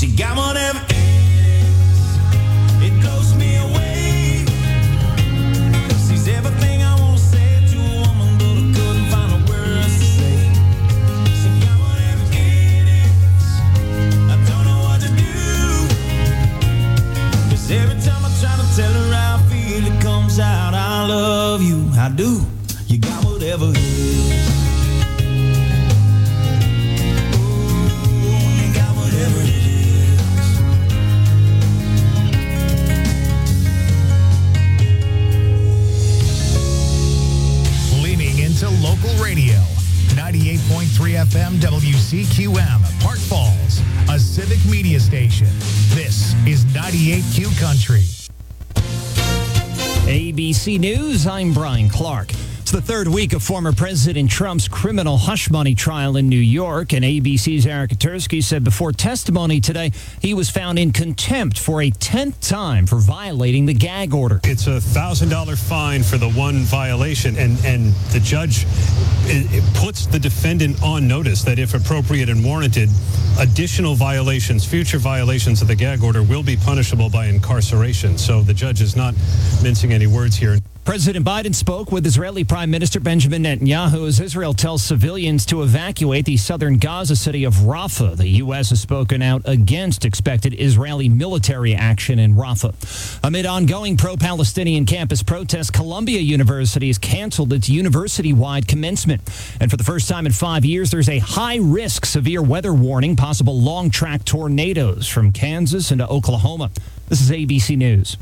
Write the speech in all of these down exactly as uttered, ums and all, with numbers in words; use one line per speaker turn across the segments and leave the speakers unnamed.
She got whatever it is. It blows me away. She's everything I want to say to a woman, but I couldn't find the words to say. She got whatever it is. I don't know what to do. 'Cause every time I try to tell her how I feel, it comes out, I love you. I do. You got whatever it is.
To local radio, ninety-eight point three F M W C Q M, Park Falls, a civic media station. This is ninety-eight Q Country.
A B C News, I'm Brian Clark. It's the third week of former President Trump's criminal hush money trial in New York, and A B C's Eric Katursky said before testimony today he was found in contempt for a tenth time for violating the gag order.
It's a one thousand dollars fine for the one violation, and, and the judge it, it puts the defendant on notice that if appropriate and warranted, additional violations, future violations of the gag order will be punishable by incarceration. So the judge is not mincing any words here.
President Biden spoke with Israeli Prime Minister Benjamin Netanyahu as Israel tells civilians to evacuate the southern Gaza city of Rafah. The U S has spoken out against expected Israeli military action in Rafah. Amid ongoing pro-Palestinian campus protests, Columbia University has canceled its university-wide commencement. And for the first time in five years, there's a high-risk severe weather warning, possible long-track tornadoes from Kansas into Oklahoma. This is A B C News.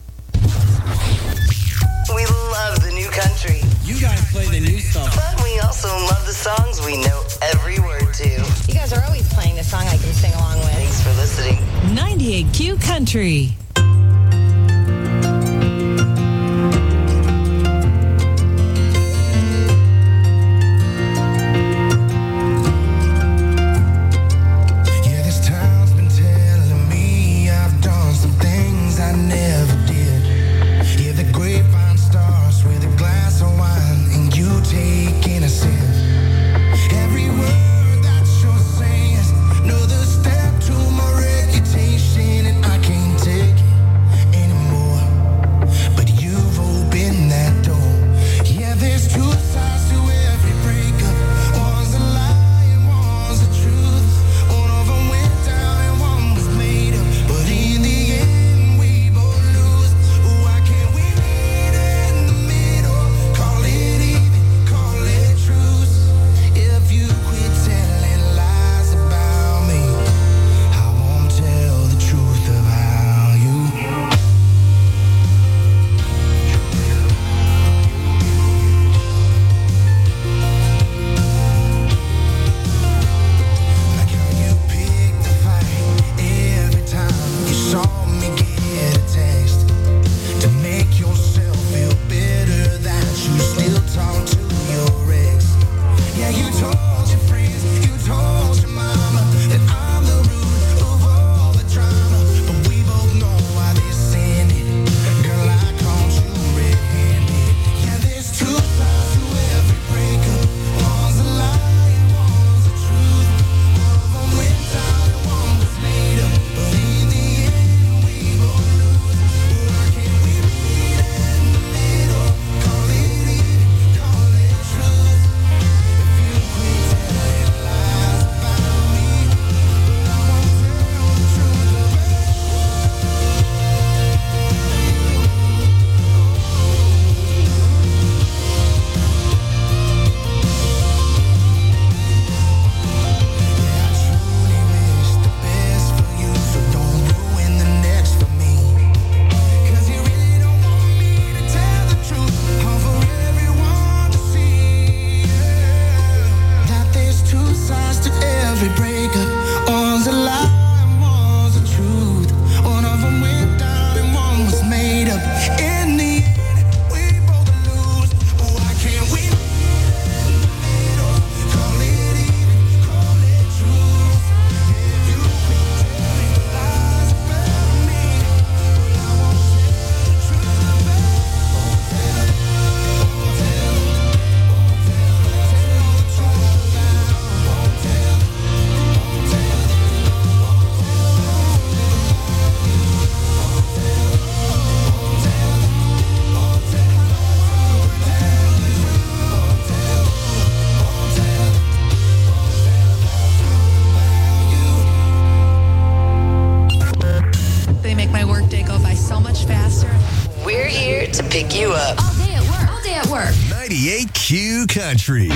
We love the new country.
You guys play the new stuff.
But we also love the songs we know every word to.
You guys are always playing the song I can sing along with.
Thanks for listening.
ninety-eight Q Country.
Yeah, this town's been telling me I've done some things I never did. Yeah, the grapevine starts with a glass of wine and you taking a sip. Every word that you're saying is another step to my reputation, and I can't take
to pick you up.
All day at work. All day at work.
ninety-eight Q Country.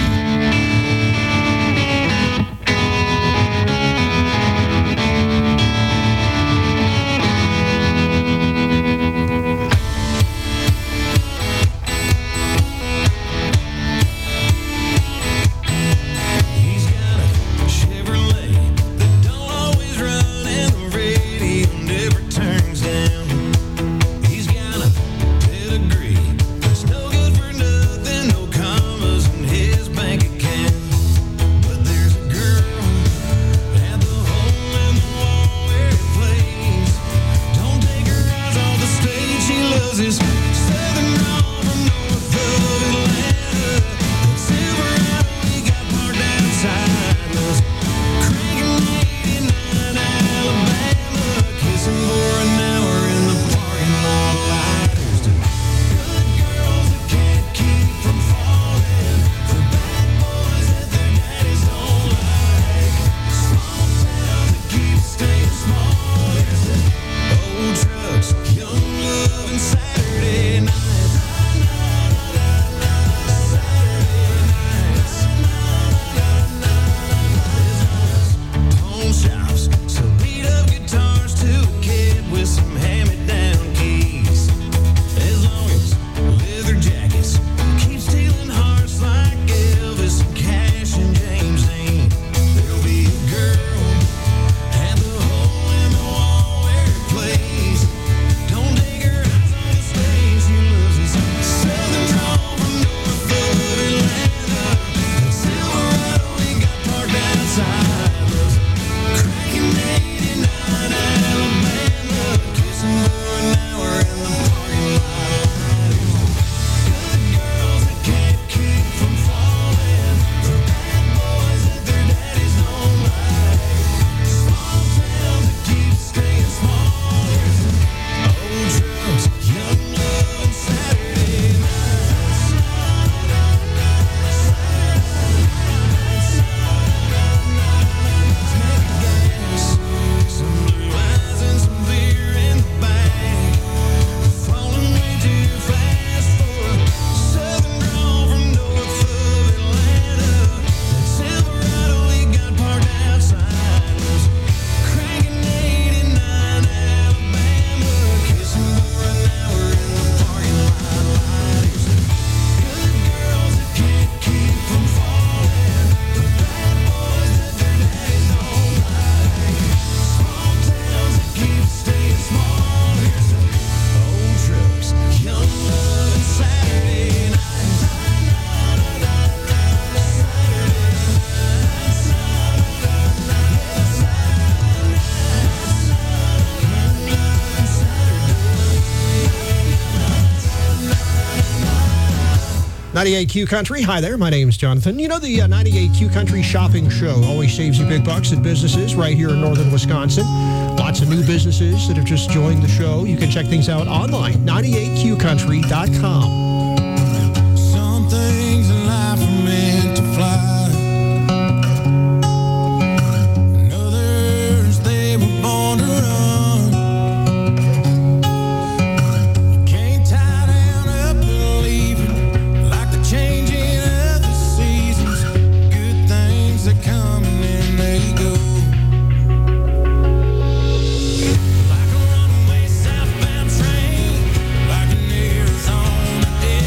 ninety-eight Q Country. Hi there, my name's Jonathan. You know, the uh, ninety-eight Q Country Shopping Show always saves you big bucks at businesses right here in northern Wisconsin. Lots of new businesses that have just joined the show. You can check things out online, ninety-eight q country dot com.
Some things in life are meant to fly. And others, they were born to run. Like a runaway southbound train, like an Arizona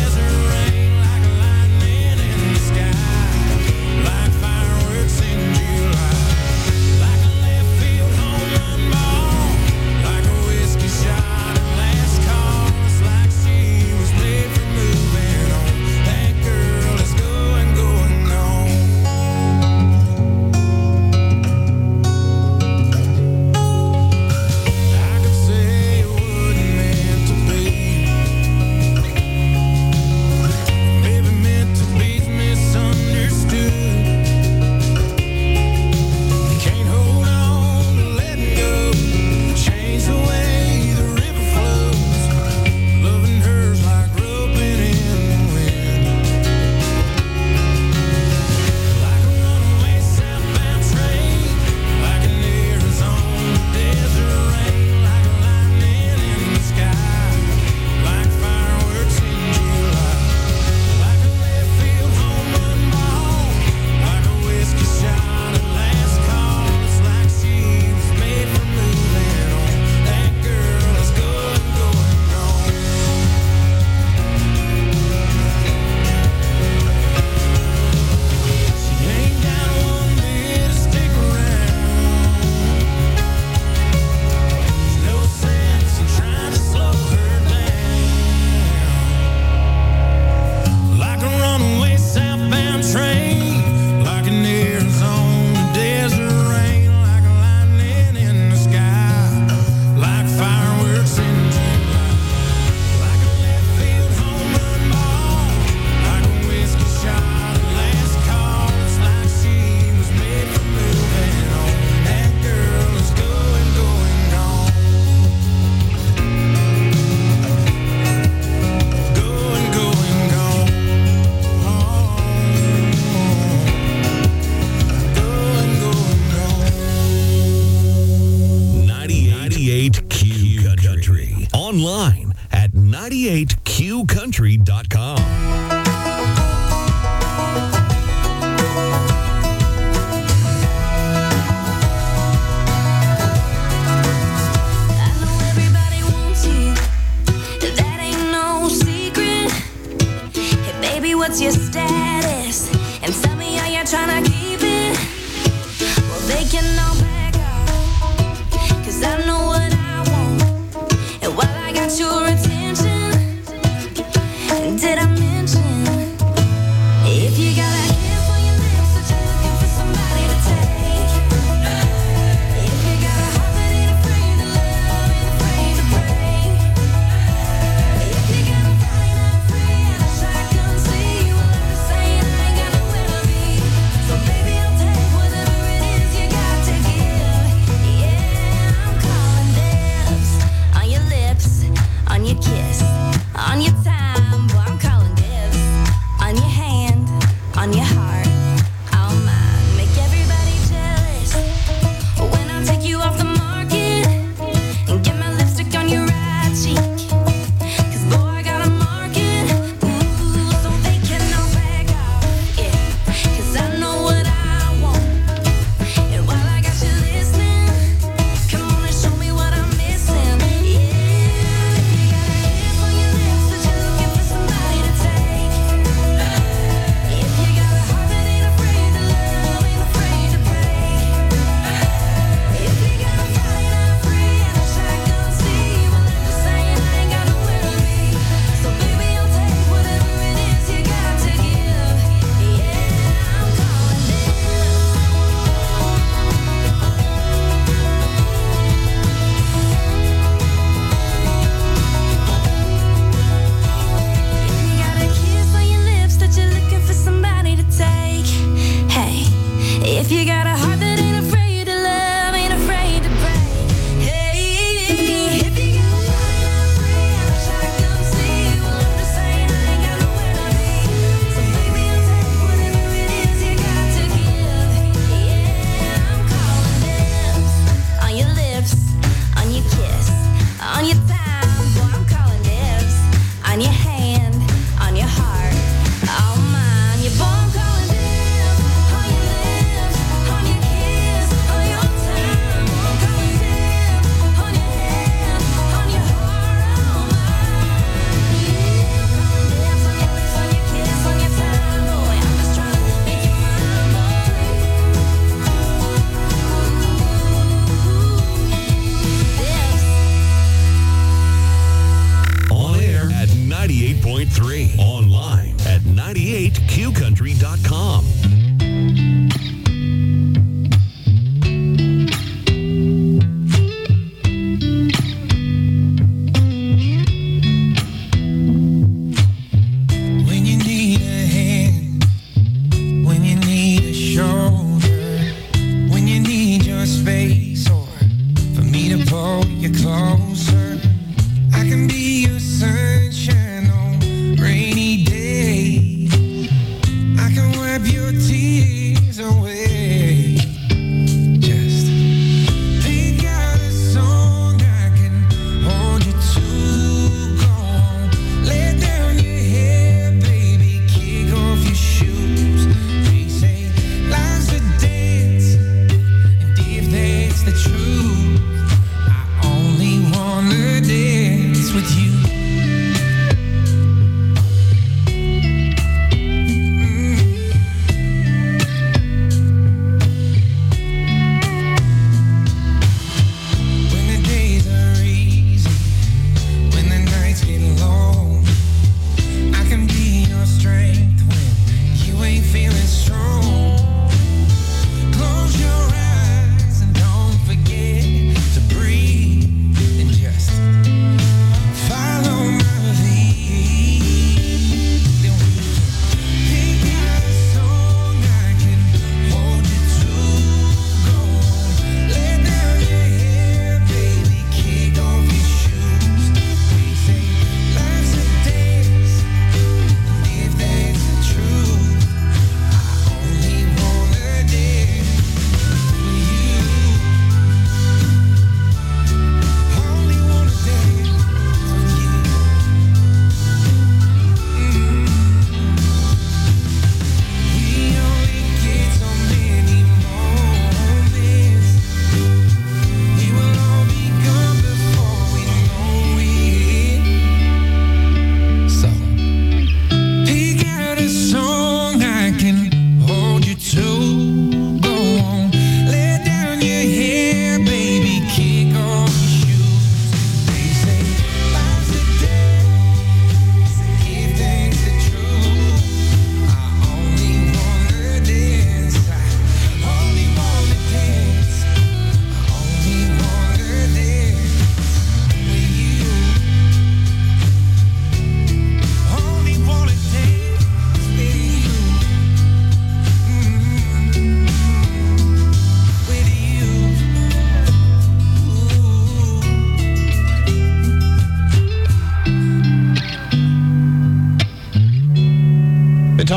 ninety-eight Q Country. Online at ninety-eight q country dot com.
What's your status? And tell me how you're trying to keep it. Well, they can all back off, cause I know what I want. And while I got your attention, did I mention if you got a kiss on your lips that you're looking for somebody to take? If you got a heart that ain't afraid to love, ain't afraid to break. If you got a body not free and a shotgun seat, well, I'm just saying I ain't got nowhere to be. So baby, I'll take whatever it is you got to give. Yeah, I'm calling dibs on your lips, on your kiss, on your time. Boy, I'm calling dibs on your hand, on your heart, all mine. Make everybody jealous when I take you off the market and get my lipstick on your right cheek. Cause boy, I got a market, ooh, so they can all back off, yeah. Cause I know what I want. And while I got you listening, come on and show me what I'm missing. Yeah, if you got a kiss on your lips that you're looking for somebody to take. If you got a heart that ain't afraid to love, ain't afraid to break. If you got a body not free and a shotgun seat, well, I'm just saying I ain't got nowhere to be. So baby, I'll take whatever it is you got to give. Yeah, I'm calling If you got a kiss on your lips that you're looking for somebody to take. Hey, if you got a heart that ain't afraid to love, ain't afraid to break. Hey, if you got a body not free and a shotgun seat, well, I'm just saying I ain't got nowhere to be. So baby, I'll take whatever it is you got to give. Yeah, I'm calling dibs on your lips, on your kiss, on your time. Boy, I'm calling dibs on your hand, on your heart, all mine. Your boy, I'm calling dibs on your lips, on your kiss, on your time. Boy, I'm calling dibs on your hand, on your heart, all mine. Yeah, I'm calling dibs on your lips, on your kiss, on your time. Boy, I'm just trying to make you mine, boy. Dibs.
On air at ninety-eight point three. Online at ninety-eight q country dot com.
When you need a hand, when you need a shoulder, when you need your space, or for me to pull you closer, I can be your sunshine on rainy days. I can wipe your tears away. Just pick out a song I can hold you to. Go on, lay down your hair, baby, kick off your shoes. They say life's a dance, and if that's the truth, I only wanna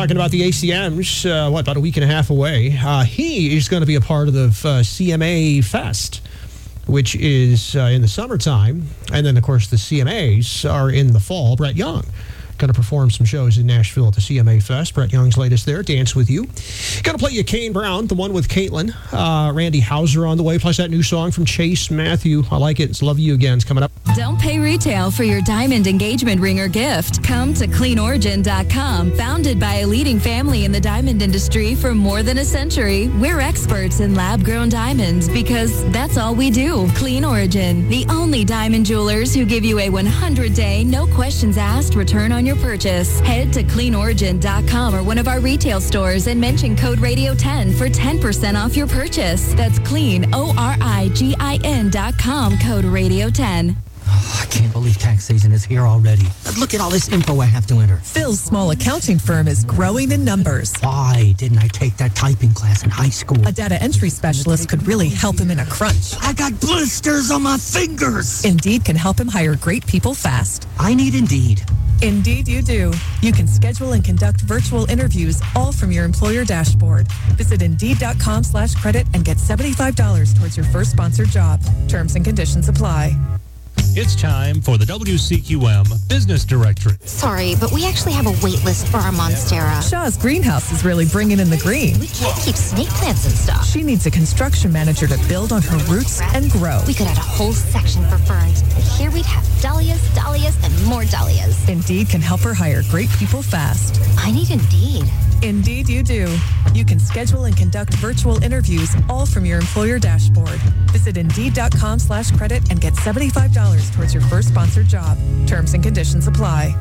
talking about the A C Ms, uh, what, about a week and a half away. Uh, he is going to be a part of the uh, C M A Fest, which is uh, in the summertime. And then, of course, the C M As are in the fall. Brett Young going to perform some shows in Nashville at the C M A Fest. Brett Young's latest there, Dance With You. Going to play you Kane Brown, the one with Caitlin. Uh, Randy Houser on the way, plus that new song from Chase Matthew. I like it. It's Love You Again. It's coming up.
Don't pay retail for your diamond engagement ring or gift. Come to clean origin dot com. Founded by a leading family in the diamond industry for more than a century, we're experts in lab-grown diamonds because that's all we do. Clean Origin, the only diamond jewelers who give you a one hundred day, no questions asked return on your purchase. Head to clean origin dot com or one of our retail stores and mention code radio ten for ten percent off your purchase. That's clean, O R I G I N dot com, code radio ten.
Oh, I can't believe tax season is here already. Look at all this info I have to enter.
Phil's small accounting firm is growing in numbers.
Why didn't I take that typing class in high school?
A data entry specialist could really help him in a crunch.
I got blisters on my fingers.
Indeed can help him hire great people fast.
I need Indeed.
Indeed you do. You can schedule and conduct virtual interviews all from your employer dashboard. Visit Indeed.com slash credit and get seventy-five dollars towards your first sponsored job. Terms and conditions apply.
It's time for the W C Q M Business Directory.
Sorry, but we actually have a wait list for our Monstera.
Shaw's greenhouse is really bringing in the green.
We can't keep snake plants and stuff.
She needs a construction manager to build on her roots and grow.
We could add a whole section for ferns, and here we'd have dahlias, dahlias, and more dahlias.
Indeed can help her hire great people fast.
I need Indeed.
Indeed you do. You can schedule and conduct virtual interviews all from your employer dashboard. Visit Indeed.com slash credit and get seventy-five dollars towards your first sponsored job. Terms and conditions apply.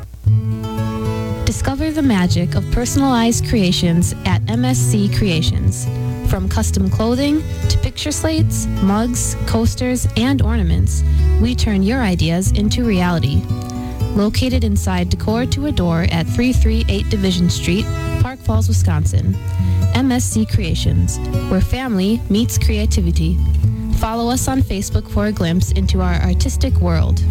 Discover the magic of personalized creations at M S C Creations. From custom clothing to picture slates, mugs, coasters, and ornaments, we turn your ideas into reality. Located inside Decor to Adore at three thirty-eight Division Street, Park Falls, Wisconsin. M S C Creations, where family meets creativity. Follow us on Facebook for a glimpse into our artistic world.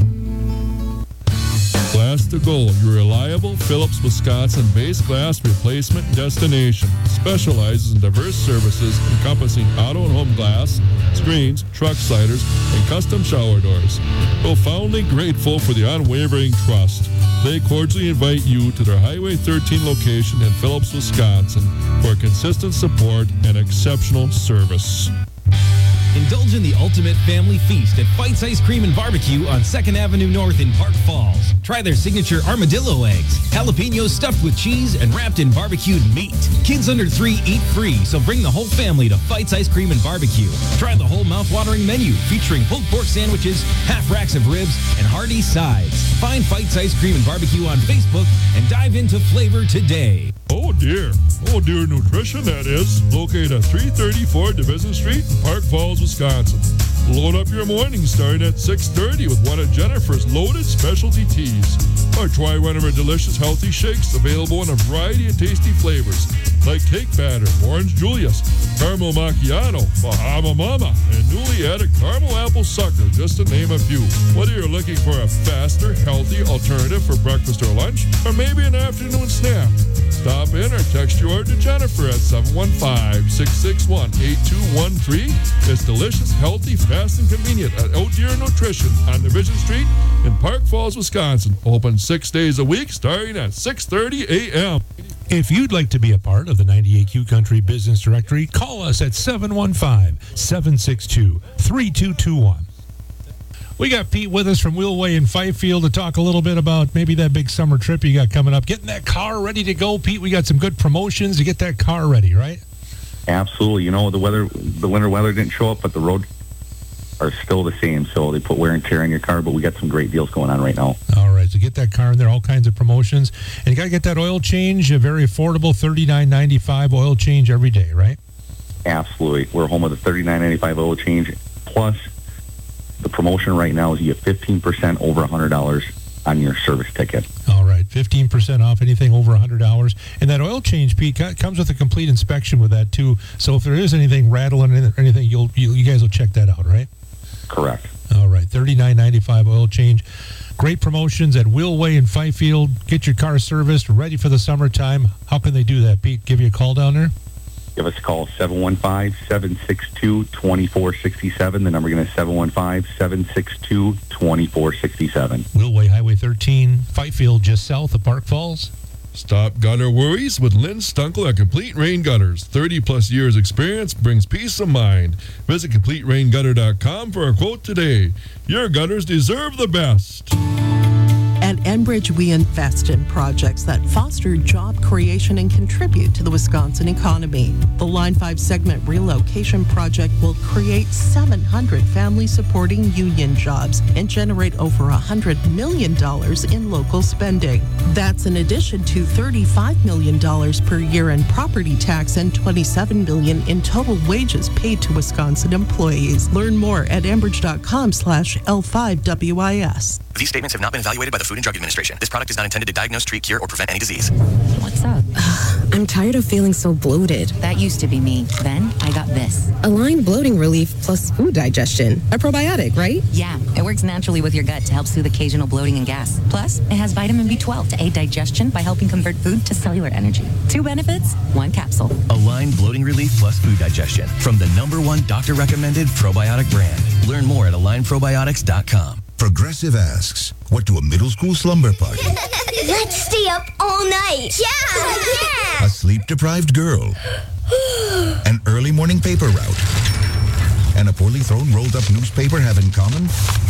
Glass to Go, your reliable Phillips, Wisconsin-based glass replacement destination. Specializes in diverse services encompassing auto and home glass, screens, truck sliders, and custom shower doors. Profoundly grateful for the unwavering trust. They cordially invite you to their Highway thirteen location in Phillips, Wisconsin for consistent support and exceptional service.
Indulge in the ultimate family feast at Fights Ice Cream and Barbecue on second Avenue North in Park Falls. Try their signature armadillo eggs, jalapenos stuffed with cheese and wrapped in barbecued meat. Kids under three eat free, so bring the whole family to Fights Ice Cream and Barbecue. Try the whole mouth-watering menu featuring pulled pork sandwiches, half racks of ribs, and hearty sides. Find Fights Ice Cream and Barbecue on Facebook and dive into flavor today.
Oh dear. Oh dear Nutrition, that is. Located at three thirty-four Division Street in Park Falls, Wisconsin. Load up your morning starting at six thirty with one of Jennifer's loaded specialty teas. Or try one of her delicious healthy shakes available in a variety of tasty flavors like cake batter, orange Julius, caramel macchiato, Bahama Mama, and newly added caramel apple sucker, just to name a few. Whether you're looking for a faster, healthy alternative for breakfast or lunch, or maybe an afternoon snack, stop in or text your order to Jennifer at seven one five, six six one, eight two one three. It's delicious, healthy, fast, and convenient at Oh Dear Nutrition on Division Street in Park Falls, Wisconsin. Open six days a week starting at six thirty a.m.
If you'd like to be a part of the ninety-eight Q Country Business Directory, call us at seven one five, seven six two, three two two one. We got Pete with us from Wheelway in Fifield to talk a little bit about maybe that big summer trip you got coming up. Getting that car ready to go, Pete. We got some good promotions to get that car ready, right?
Absolutely. You know, the weather, the winter weather didn't show up, but the road are still the same. So they put wear and tear on your car, but we got some great deals going on right now.
All right. So get that car in there, all kinds of promotions. And you got to get that oil change, a very affordable thirty-nine ninety-five oil change every day, right?
Absolutely. We're home with a thirty-nine ninety-five oil change. Plus, the promotion right now is you get fifteen percent over one hundred dollars on your service ticket.
All right. fifteen percent off anything over one hundred dollars. And that oil change, Pete, comes with a complete inspection with that, too. So if there is anything rattling or anything, you'll, you, you guys will check that out, right?
Correct.
All right. thirty-nine ninety-five oil change. Great promotions at Willway in Fifield. Get your car serviced, ready for the summertime. How can they do that, Pete? Give you a call down there?
Give us a call, seven one five, seven six two, two four six seven. The number again is seven one five, seven six two, two four six seven.
Willway Highway thirteen, Fifield, just south of Park Falls.
Stop gutter worries with Lynn Stunkel at Complete Rain Gutters. thirty plus years experience brings peace of mind. Visit complete rain gutter dot com for a quote today. Your gutters deserve the best.
At Enbridge, we invest in projects that foster job creation and contribute to the Wisconsin economy. The Line five segment relocation project will create seven hundred family-supporting union jobs and generate over one hundred million dollars in local spending. That's in addition to thirty-five million dollars per year in property tax and twenty-seven million dollars in total wages paid to Wisconsin employees. Learn more at enbridge dot com slash L five W I S.
These statements have not been evaluated by the Food and Drug Administration. This product is not intended to diagnose, treat, cure, or prevent any disease.
What's up? I'm tired of feeling so bloated. That used to be me. Then I got this. Align Bloating Relief plus Food Digestion. A probiotic, right? Yeah. It works naturally with your gut to help soothe occasional bloating and gas. Plus, it has vitamin B twelve to aid digestion by helping convert food to cellular energy. Two benefits, one capsule.
Align Bloating Relief plus Food Digestion from the number one doctor-recommended probiotic brand. Learn more at align probiotics dot com.
Progressive asks, what do a middle school slumber party,
Let's stay up all night. Yeah, yeah.
a sleep-deprived girl, an early morning paper route, and a poorly thrown rolled-up newspaper have in common?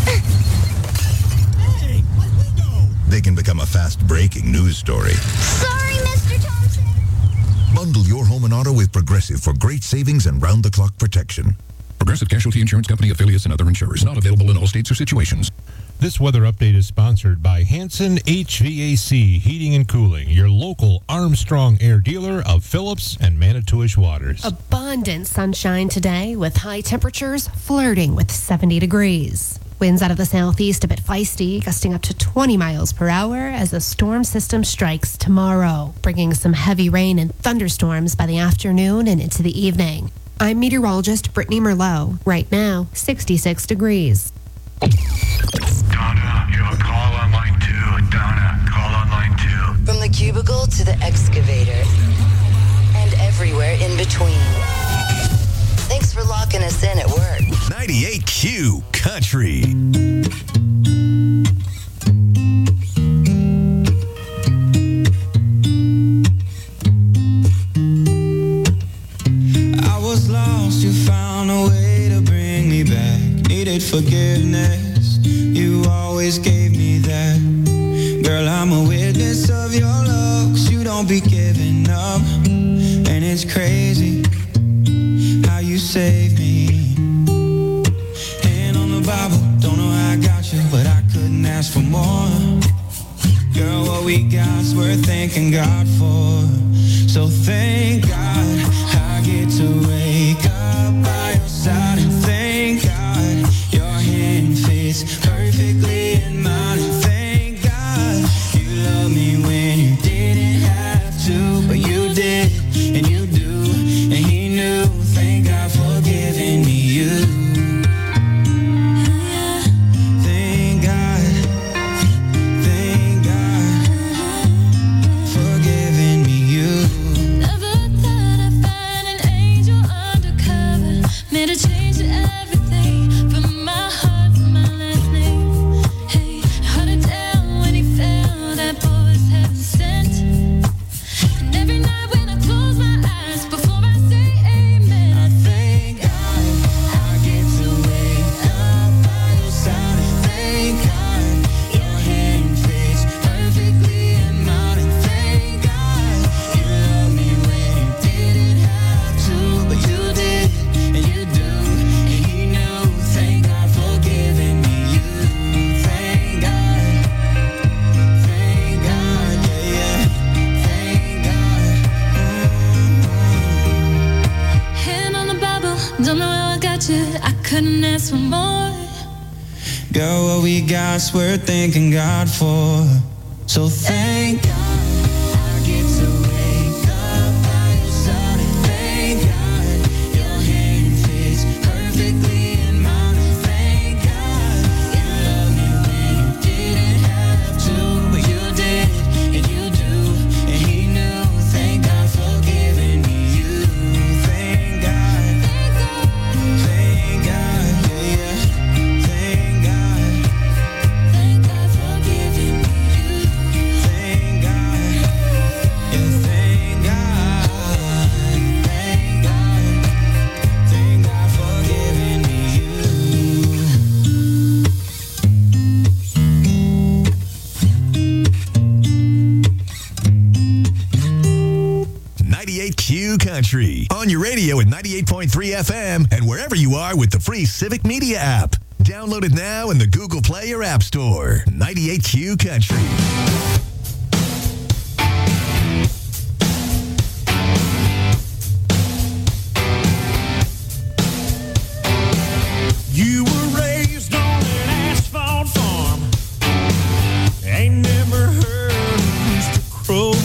They can become a fast-breaking news story.
Sorry, Mister Thompson.
Bundle your home and auto with Progressive for great savings and round-the-clock protection.
Progressive Casualty Insurance Company, affiliates, and other insurers. Not available in all states or situations.
This weather update is sponsored by Hanson H V A C Heating and Cooling, your local Armstrong Air dealer of Phillips and Manitowish Waters.
Abundant sunshine today with high temperatures flirting with seventy degrees. Winds out of the southeast a bit feisty, gusting up to twenty miles per hour as a storm system strikes tomorrow, bringing some heavy rain and thunderstorms by the afternoon and into the evening. I'm meteorologist Brittany Merlot. Right now, sixty-six degrees.
Donna, you have a call on line two. Donna, call on line two.
From the cubicle to the excavator and everywhere in between. Thanks for locking us in at work.
ninety-eight Q Country.
I was lost, you found a way to bring me back. Needed forgiveness, you always gave me that. Girl, I'm a witness of your love, 'cause you don't be giving up. And it's crazy how you saved me. Hand on the Bible, don't know how I got you, but I couldn't ask for more. Girl, what we got's worth thanking God for. So thank God I get to wake up by your side, and thank God your hand fits perfectly in mine, and thank God you love me when you didn't have to, but you did, and you do, and he knew. Thank God for giving me you. Thank God, thank God for giving me you.
Never thought I'd find an angel undercover. Made a change to everything from my heart to my last name. Hey, hard to tell when he fell, that boy was heaven sent. And every night when I close my eyes, before I say amen, I thank God
I get to wake up by your side, and thank God your hand fits perfectly in mine, and thank God you love me when you didn't have to, but you did, and you do, and he knew. Thank God for giving me you. Thank God, thank God, yeah, yeah, thank God.
hand on the Bible, don't know how I got you, I couldn't ask for more.
Girl, what we got's worth thanking God for. So thank God I get to wake up by your side, and thank God your hand fits perfectly in mine, and thank God you love me when you didn't
Country on your radio at ninety-eight point three F M and wherever you are with the free Civic Media app. Download it now in the Google Play or App Store. ninety-eight Q Country.
You were raised on an asphalt farm. Ain't never heard a rooster crow.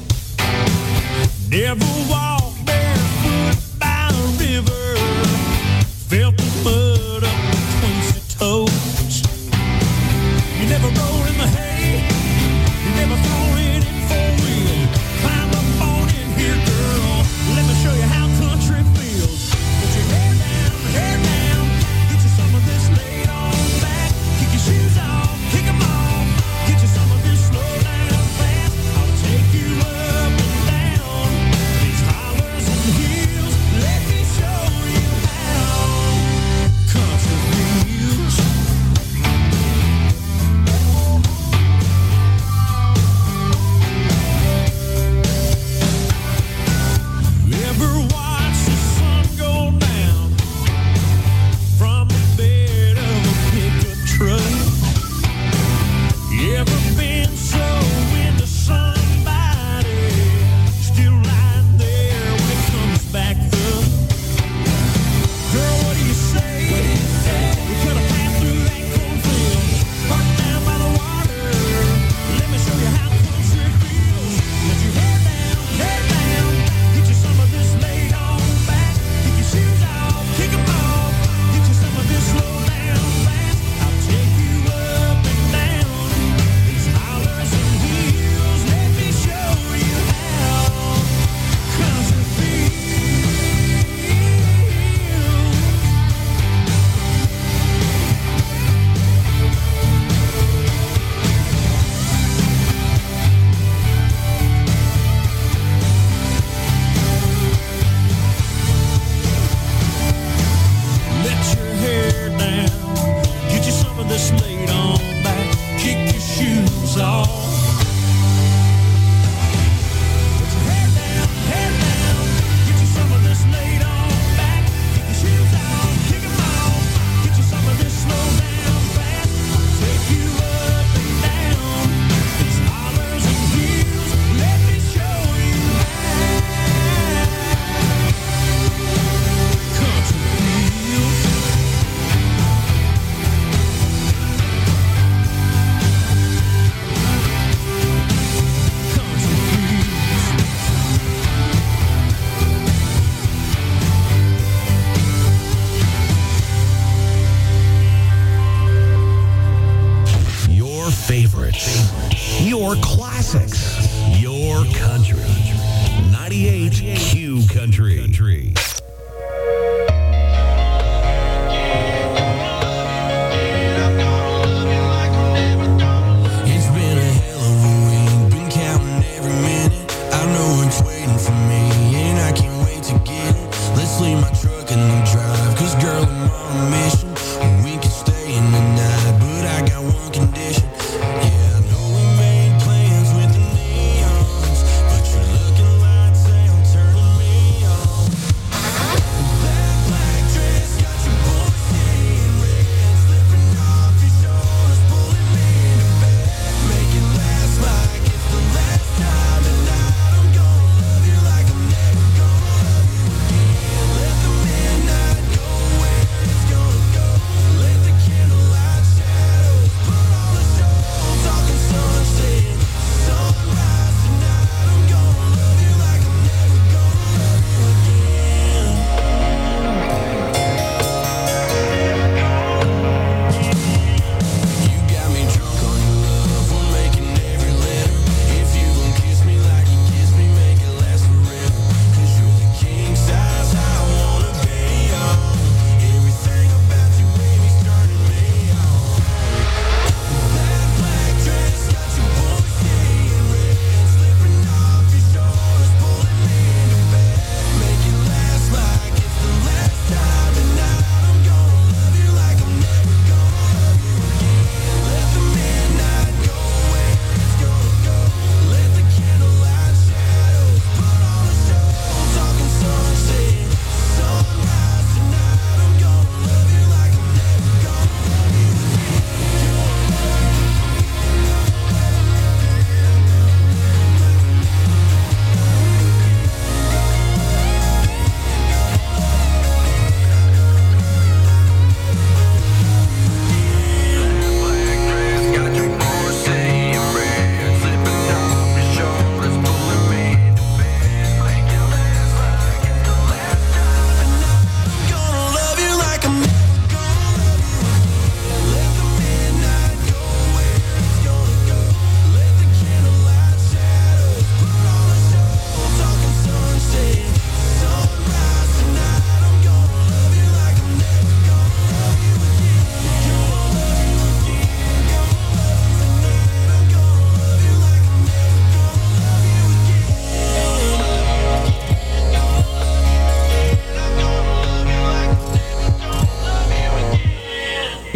Never walked barefoot by a river. Felt the mud up between your toes. You never rode in the hay. You never thrown it in four wheel. Climb up on in here, girl. Let me show you how country feels. Put your hair down, hair down. Get you some of this laid on back. Kick your shoes off, kick 'em off. Get you some of this slow down fast. I'll take you up and down these hollers and hills. Let me show you how country feels. You ever watch the sun go down from the bed of a pickup truck? You ever been so into somebody still lying there when it comes back up? Girl, what do you say? We cut a path through that cornfield, parked down by the water. Let me show you how country feels. Let your hair down, hair down. Get you some of this laid on back. Kick your shoes off, kick 'em off. Get you some of this slow down fast. I'll take you up and down these hollers and hills. Let me show you how country feels. Let your hair down. Get you some of this laid on back. Kick your shoes off. Put your hair down, hair down. Get you some of this laid on back. Kick your shoes off, kick 'em off. Get you some of this slow down fast. I'll take you up and down these hollers and hills. Let me show you how country feels. Country
Your favorites, your classics, your country. ninety-eight Q Country.
It's been a hell of a week, been counting every minute. I know it's waiting for me, and I can't wait to get it. Let's leave my truck in the drive, cause girl, I'm on a mission. We can stay in the night, but I got one condition. Yeah, I know we made plans with the neons, but your looking lights, they don't turning me on.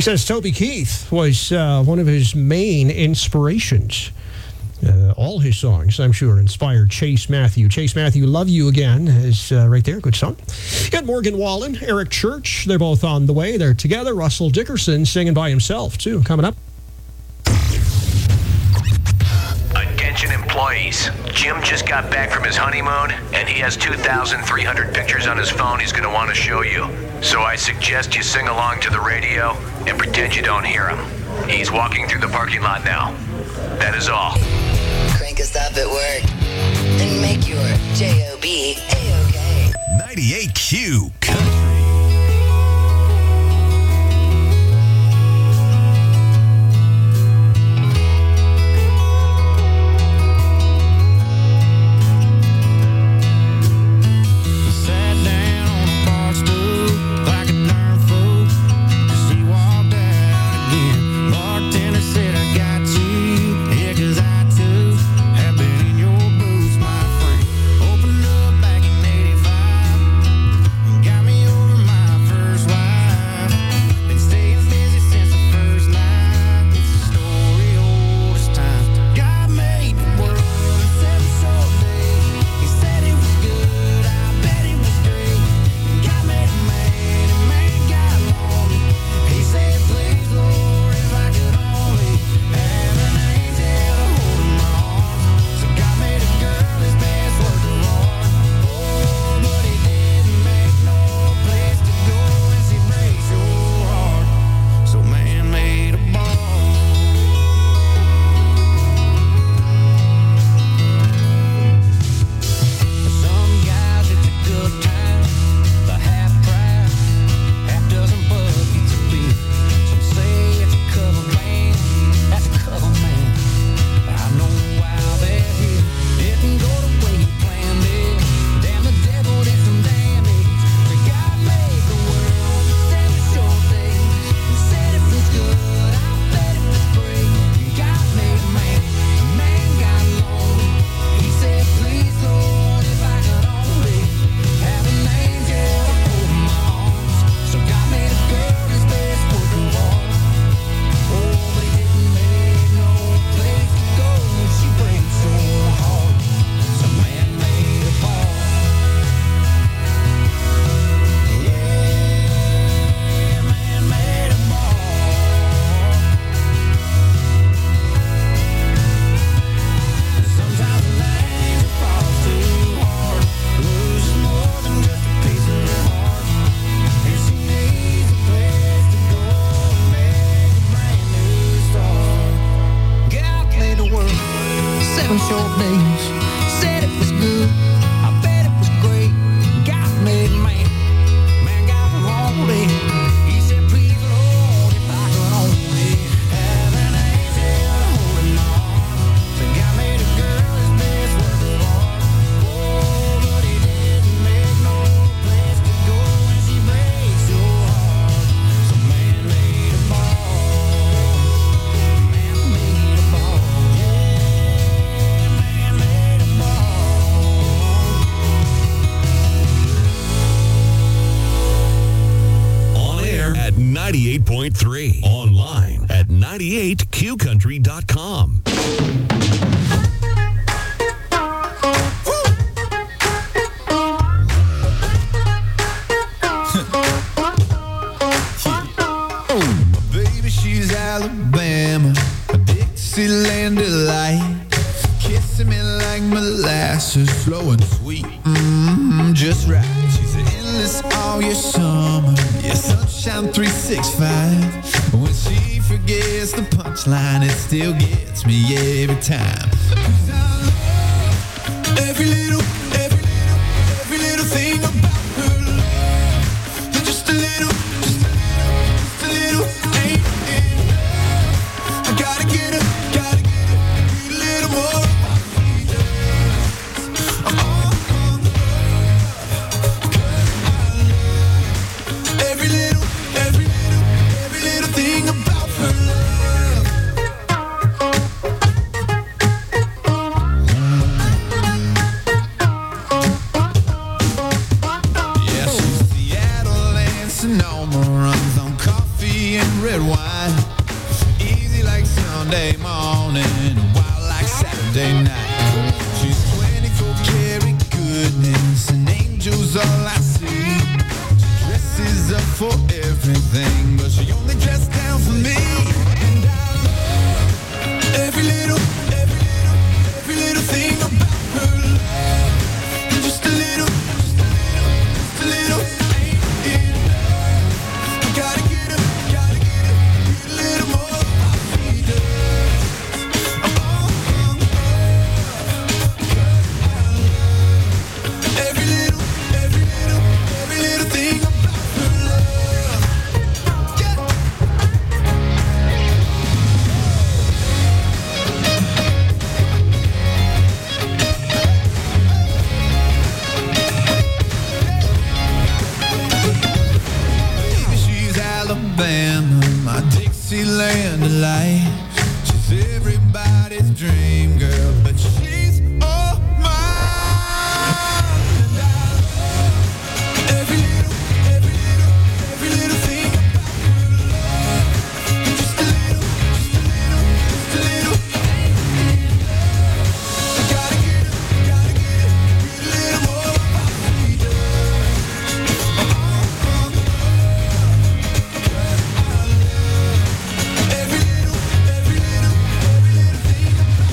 says Toby Keith was uh, one of his main inspirations. Uh, all his songs, I'm sure, inspired Chase Matthew. Chase Matthew, Love You Again is uh, right there. Good song. You got Morgan Wallen, Eric Church. They're both on the way. They're together. Russell Dickerson singing by himself, too, coming up.
Attention employees. Jim just got back from his honeymoon, and he has two thousand three hundred pictures on his phone he's going to want to show you. So I suggest you sing along to the radio and pretend you don't hear him. He's walking through the parking lot now. That is all.
Crank us up at work and make your J O B A-OK.
ninety-eight Q.
ninety-eight point three. Online at ninety-eight Q country dot com.
Baby, she's Alabama, a Dixieland delight. Kissing me like molasses, slow and sweet, mm-hmm, just right. She's endless all your summer, yeah, sunshine three sixty-five. When she forgets the punchline, it still gets me every time. Every little, every little, every little thing about her love, just a little, just a little, just a little ain't enough. I gotta get her, gotta get her, need a little more. Every little, every little, every little thing about her love. Sunday morning, wild like Saturday night. She's twenty-four karat goodness, and angels all I see. She dresses up for everything, but she only dressed down for me. And I love every little, every little, every little thing about her love. And just a little, just a little, just a little ain't enough. I gotta get her, gotta get her, get a little more than she does. Oh, oh, oh. Every little, every little, every little thing about her love. Yeah. Baby, she's Alabama, my Dixieland delight. She's everybody's dream girl, but she's all mine. And I love every little, every little, every little thing about her love. And just a little, just a little, just a little ain't enough. I gotta get her, gotta get her, get a little more about she does. Oh, oh, oh. Every little, every little, every little thing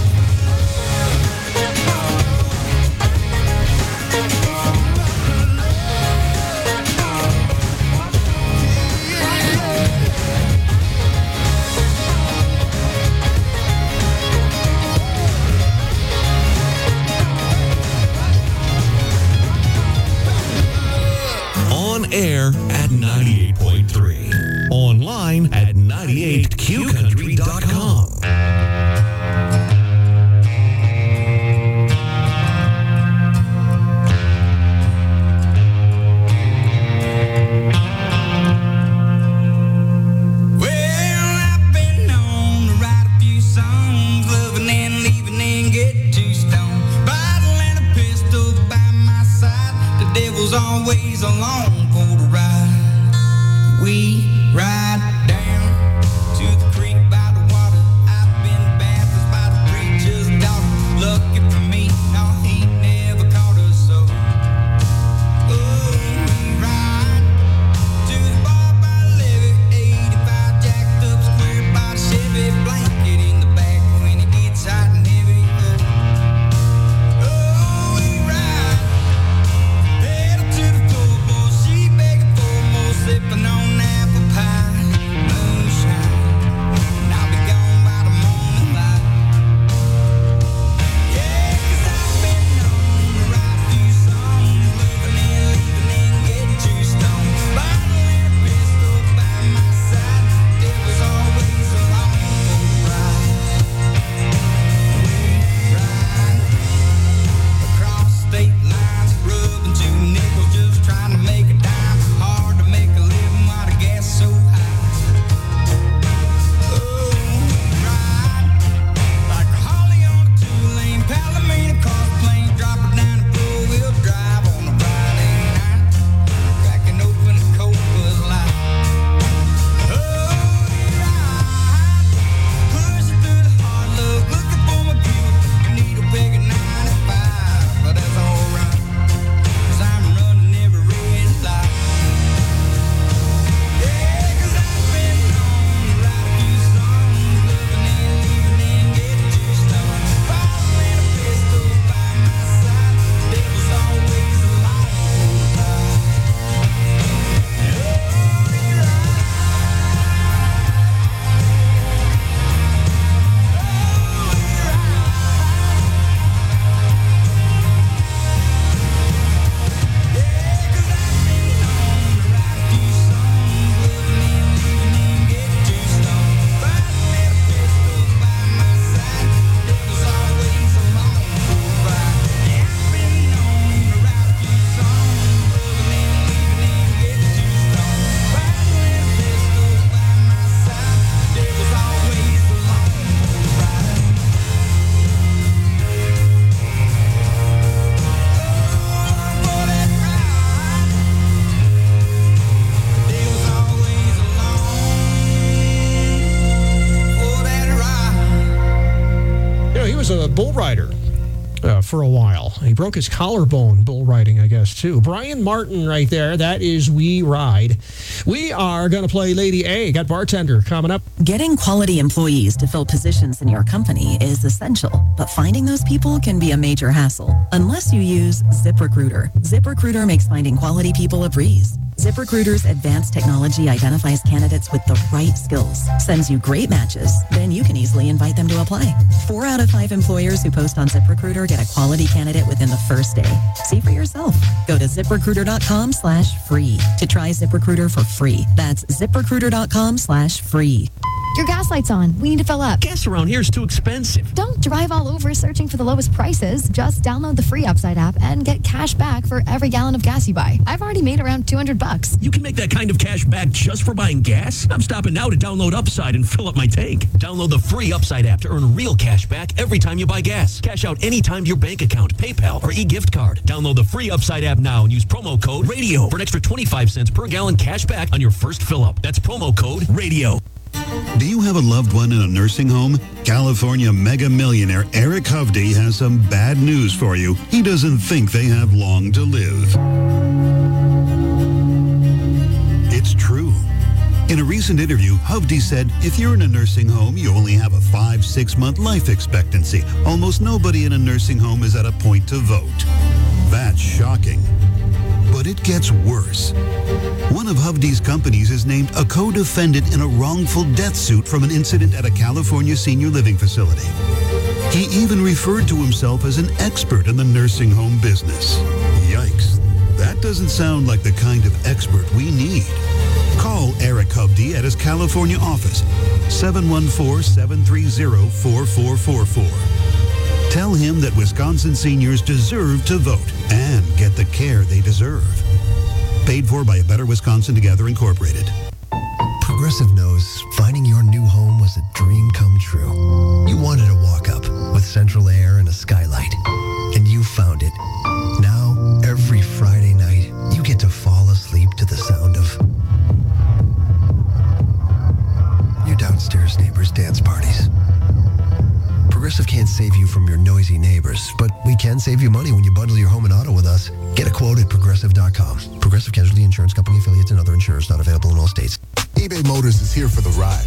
On air at ninety-eight point three. Online at ninety-eight q country dot com.
Well, I've been known to write a few songs, loving and leaving and get too stoned. Bottle and a pistol by my side, the devil's always along for the ride. We ride down to the creek by the water. I've been baptized by the preacher's daughter. Lucky for me, no, he never caught us so. Oh, we ride to the bar by the levee, eighty-five jacked up square by the Chevy, blanket in the back when it gets hot and heavy. Oh, oh, we ride pedal to the floor, boy, she
was a bull rider uh, for a while. He broke his collarbone bull riding, I guess, too. Brian Martin right there. That is We Ride. We are going to play Lady A. Got Bartender coming up.
Getting quality employees to fill positions in your company is essential, but finding those people can be a major hassle unless you use ZipRecruiter. ZipRecruiter makes finding quality people a breeze. ZipRecruiter's advanced technology identifies candidates with the right skills, sends you great matches, then you can easily invite them to apply. Four out of five employers who post on ZipRecruiter get a quality candidate within the first day. See for yourself. Go to ZipRecruiter.com slash free to try ZipRecruiter for free. That's ZipRecruiter.com slash free.
Your gas light's on. We need to fill up.
Gas around here is too expensive.
Don't drive all over searching for the lowest prices. Just download the free Upside app and get cash back for every gallon of gas you buy. I've already made around two hundred bucks.
You can make that kind of cash back just for buying gas? I'm stopping now to download Upside and fill up my tank. Download the free Upside app to earn real cash back every time you buy gas. Cash out anytime to your bank account, PayPal, or e-gift card. Download the free Upside app now and use promo code RADIO for an extra twenty-five cents per gallon cash back on your first fill up. That's promo code RADIO.
Do you have a loved one in a nursing home? California mega millionaire Eric Hovde has some bad news for you. He doesn't think they have long to live. It's true. In a recent interview, Hovde said, if you're in a nursing home, you only have a five, six month life expectancy. Almost nobody in a nursing home is at a point to vote. That's shocking. But it gets worse. One of Hovde's companies is named a co-defendant in a wrongful death suit from an incident at a California senior living facility. He even referred to himself as an expert in the nursing home business. Yikes. That doesn't sound like the kind of expert we need. Call Eric Hovde at his California office, seven one four, seven three zero, four four four four. Tell him that Wisconsin seniors deserve to vote and get the care they deserve. Paid for by A Better Wisconsin Together Incorporated.
Progressive knows finding your new home was a dream come true. You wanted a walk-up with central air and a skylight, and you found it. Now, every Friday night, you get to fall asleep to the sound of your downstairs neighbors' dance parties. Progressive can't save you from your noisy neighbors, but we can save you money when you bundle your home and auto with us. Get a quote at Progressive dot com. Progressive Casualty Insurance Company affiliates and other insurers not available in all states.
eBay Motors is here for the ride.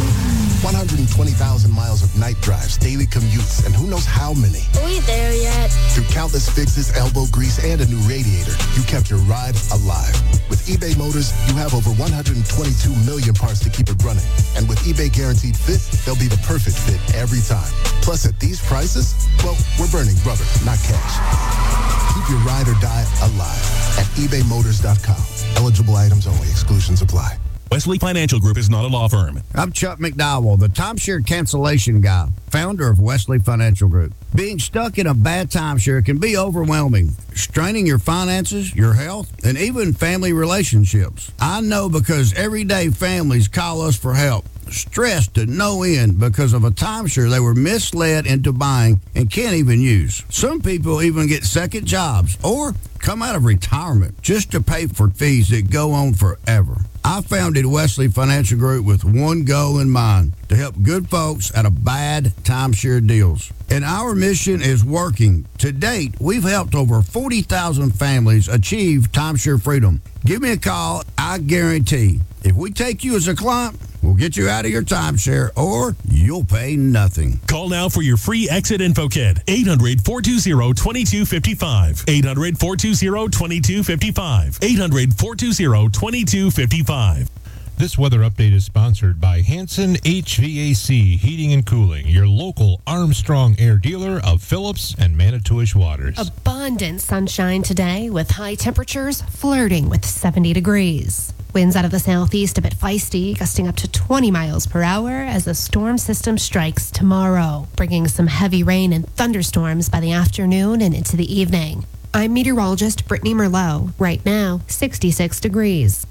one hundred twenty thousand miles of night drives, daily commutes, and who knows how many.
Are we there yet?
Through countless fixes, elbow grease, and a new radiator, you kept your ride alive. With eBay Motors, you have over one hundred twenty-two million parts to keep it running. And with eBay Guaranteed Fit, they'll be the perfect fit every time. Plus, at these prices, well, we're burning rubber, not cash. Keep your ride or die alive at ebay motors dot com. Eligible items only. Exclusions apply.
Wesley Financial Group is not a law firm.
I'm Chuck McDowell, the timeshare cancellation guy, founder of Wesley Financial Group. Being stuck in a bad timeshare can be overwhelming, straining your finances, your health, and even family relationships. I know because everyday families call us for help, stressed to no end because of a timeshare they were misled into buying and can't even use. Some people even get second jobs or come out of retirement just to pay for fees that go on forever. I founded Wesley Financial Group with one goal in mind, to help good folks out of bad timeshare deals. And our mission is working. To date, we've helped over forty thousand families achieve timeshare freedom. Give me a call. I guarantee if we take you as a client, we'll get you out of your timeshare or you'll pay nothing.
Call now for your free exit info kit. eight hundred, four two zero, two two five five. eight hundred, four two zero, two two five five. eight hundred, four two zero, two two five five.
This weather update is sponsored by Hanson H V A C Heating and Cooling, your local Armstrong Air dealer of Phillips and Manitowish waters.
Abundant sunshine today with high temperatures flirting with seventy degrees. Winds out of the southeast a bit feisty, gusting up to twenty miles per hour as the storm system strikes tomorrow, bringing some heavy rain and thunderstorms by the afternoon and into the evening. I'm meteorologist Brittany Merlot. Right now, sixty-six degrees.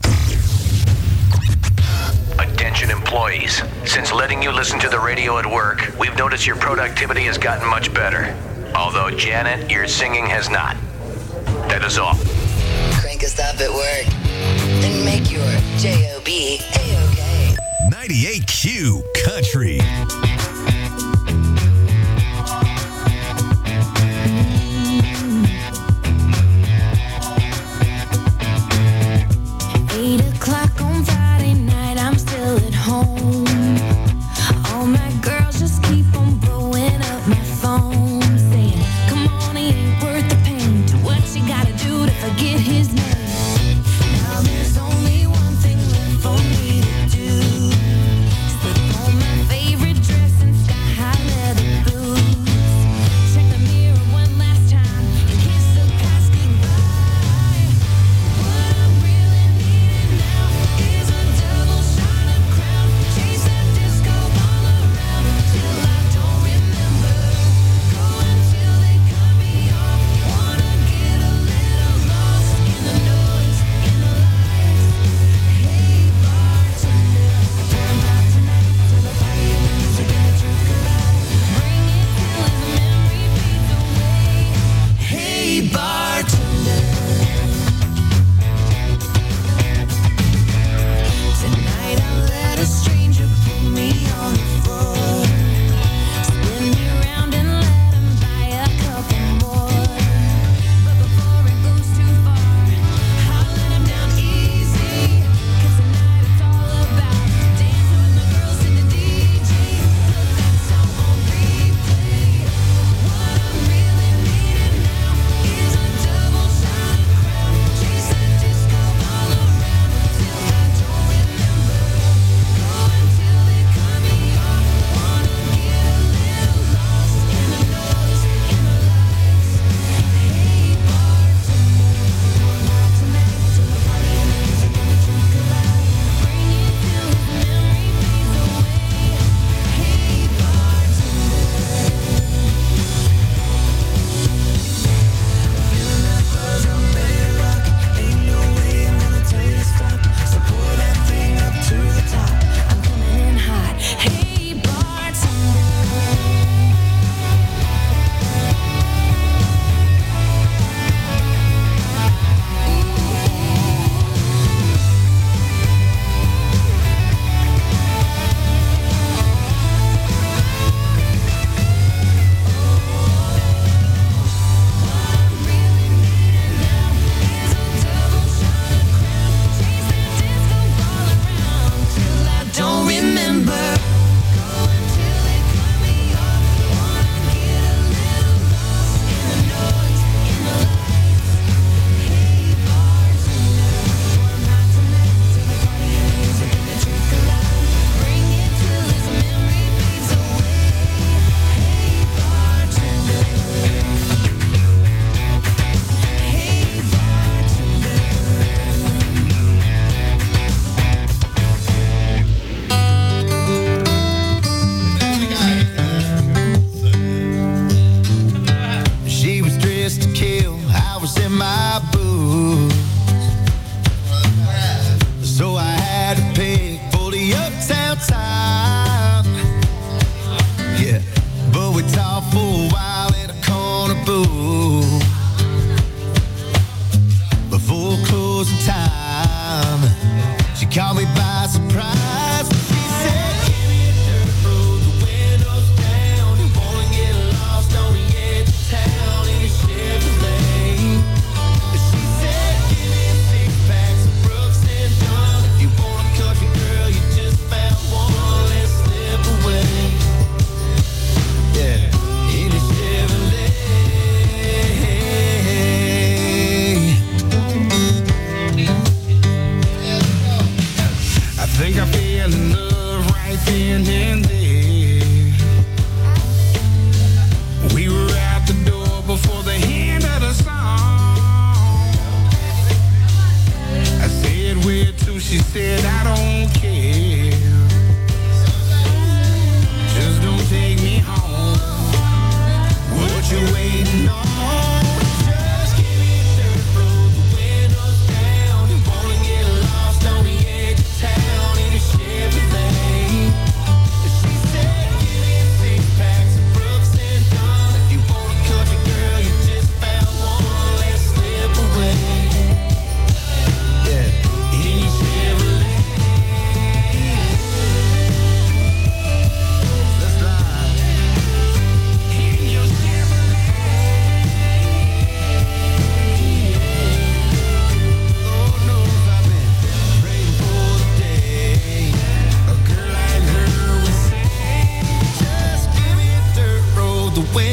Attention employees. Since letting you listen to the radio at work, we've noticed your productivity has gotten much better. Although, Janet, your singing has not. That is all.
Crank us up at work and make your J O B A-OK.
ninety-eight Q Country.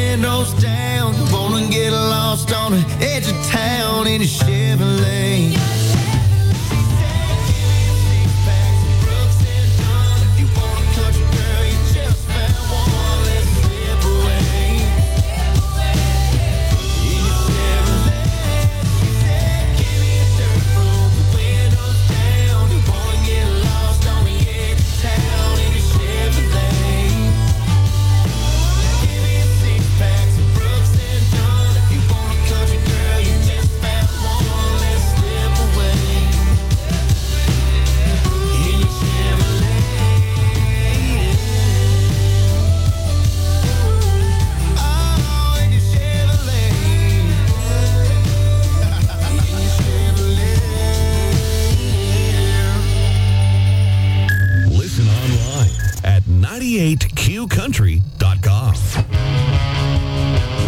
windows down. Wanna get lost on the edge of town in a Chevrolet.
ninety-eight Q country dot com.